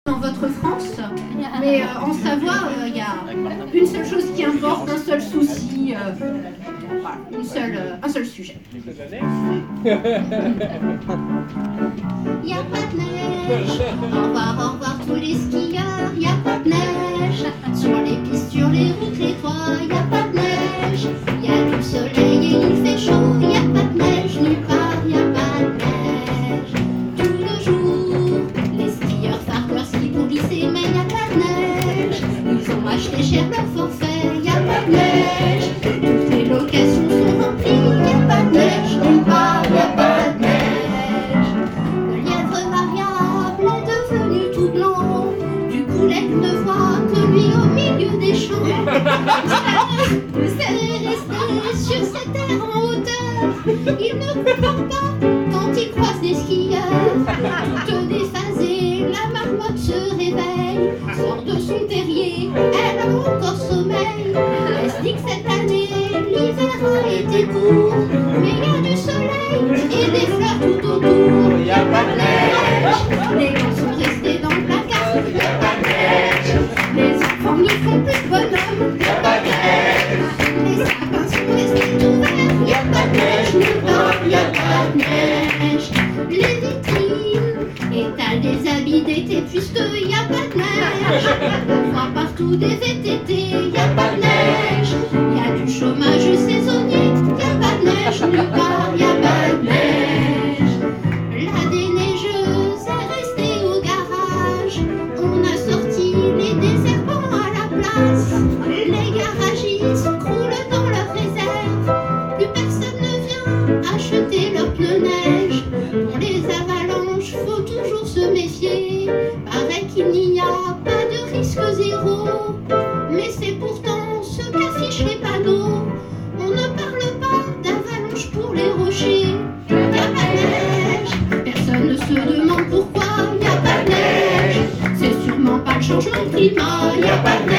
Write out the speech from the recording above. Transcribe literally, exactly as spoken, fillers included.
dans votre France, mais euh, en Savoie, il euh, y a une seule chose qui importe, un seul souci, euh, voilà, une seule, euh, un seul sujet. Il n'y a pas de neige, au revoir, au revoir tous les skieurs, il n'y a pas de neige, sur les pistes, sur les routes, les toits, il n'y a pas de neige, il y a du soleil et il fait chaud, il n'y a pas de neige nulle part, il n'y a pas de neige, tout le jour, les skieurs farqueurs skient pour glisser, mais il n'y a pas de neige, ils ont acheté cher leur forfait, il n'y a pas de neige, toutes les locations sont remplies, il n'y a pas de neige nulle part, il n'y a pas de neige, le lièvre variable est devenu tout blanc, du coup l'aigle ne voit que lui au milieu des champs. Vous allez rester sur cette terre en hauteur, il ne comprend pas quand il croise des skieurs. Toute déphasée, la marmotte se réveille, sort de son terrier, elle a encore sommeil. Elle se dit que cette année, l'hiver a été court, mais il y a du soleil et des fleurs tout autour. Il n'y a pas de neige, les gens sont restés dans le placard. Il n'y a pas de neige, les enfants ne font plus de bonhomme. Il n'y a pas de neige, les sapins sont restés ouverts. Il n'y a pas de neige nulle part, il n'y a pas de neige. Les vitrines étalent des habits d'été puisqu'il n'y a pas de neige. On voit partout des V T T, il n'y a pas de neige. Il y a du chômage saisonnier, il n'y a pas de neige nulle part, il n'y a pas de neige. La déneigeuse est restée au garage, on a sorti les désherbants à la place. Les garagistes croulent dans leur réserve, plus personne ne vient acheter leurs pneus neige. Pour les avalanches, faut toujours se méfier, paraît qu'il n'y a pas de risque zéro, mais c'est pourtant ce qu'affichent les panneaux. On ne parle pas d'avalanche pour les rochers, il n'y a pas de neige, personne ne se demande pourquoi il n'y a pas de neige, c'est sûrement pas le changement de climat, il n'y a pas de neige.